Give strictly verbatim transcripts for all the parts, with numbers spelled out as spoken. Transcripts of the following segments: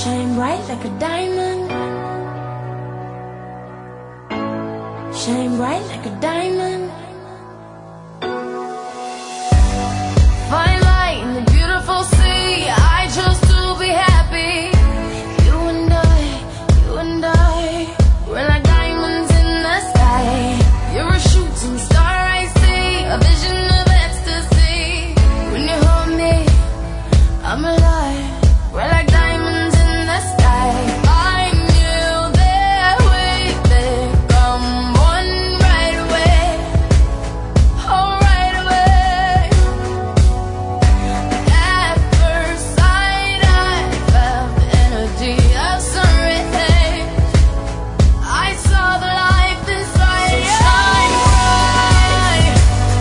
Shine bright like a diamond. Shine bright like a diamond. Find light in the beautiful sea. I chose to be happy. You and I, you and I, we're like diamonds in the sky. You're a shooting star I see, a vision of ecstasy. When you hold me, I'm alive. We're like diamonds in the sky. I knew that we'd become one right away. Oh, right away. At first sight, I felt the energy of sun rays. I saw the life inside you. Shine bright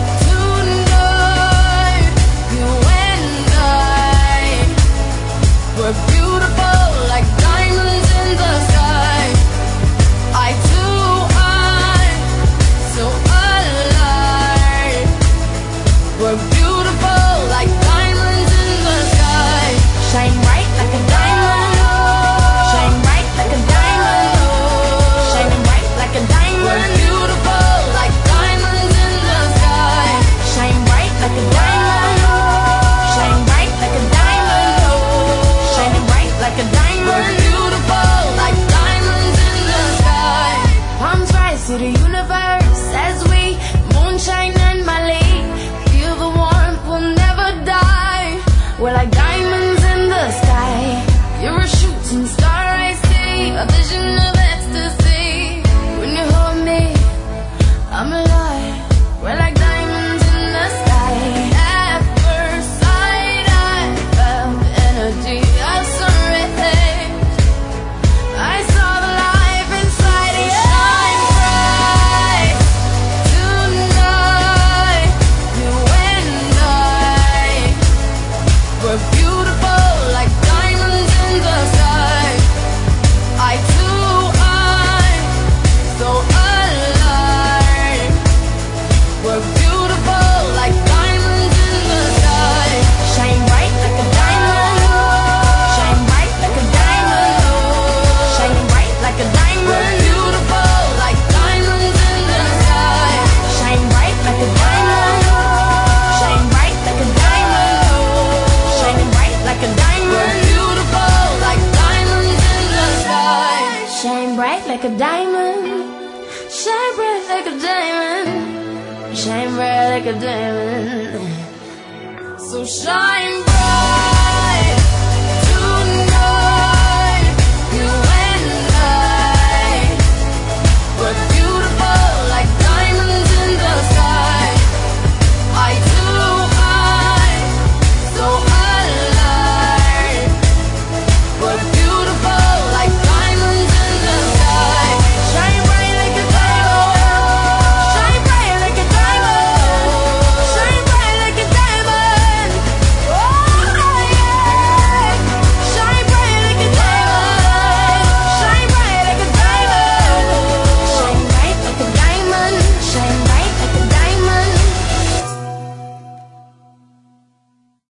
tonight. You and I, we're beautiful like diamonds in the sky. I too am so alive. We're beautiful like diamonds in the sky. Shine bright like a diamond. Shine bright like a diamond. Shining bright like a diamond. We're beautiful like diamonds in the sky. Shine bright like a diamond. Shine bright like a diamond. Shining bright like a diamond. We're beautiful like diamonds in the sky. Palms rise to the universe as we moonshine and Mali. Feel the warmth, we'll never die. We're like diamonds in the sky. You're a shooting star I see, a vision of ecstasy. When you hold me, I'm alive. We're like diamonds in the sky. At first sight, I felt the energy of sun rays. I saw the life inside you. Shine bright tonight. You and I, we're beautiful like diamonds in the sky. I too am so alive. We're beautiful like diamonds in the sky. Shine bright like a diamond. Shine bright like a diamond. Shining bright like a diamond. We're beautiful like diamonds in the sky. Shine bright like a diamond. Shine bright like a diamond. Shining bright like a diamond. We're beautiful like diamonds in the sky. Shine bright like a diamond. Shine bright like a diamond. Shine bright like a diamond. So shine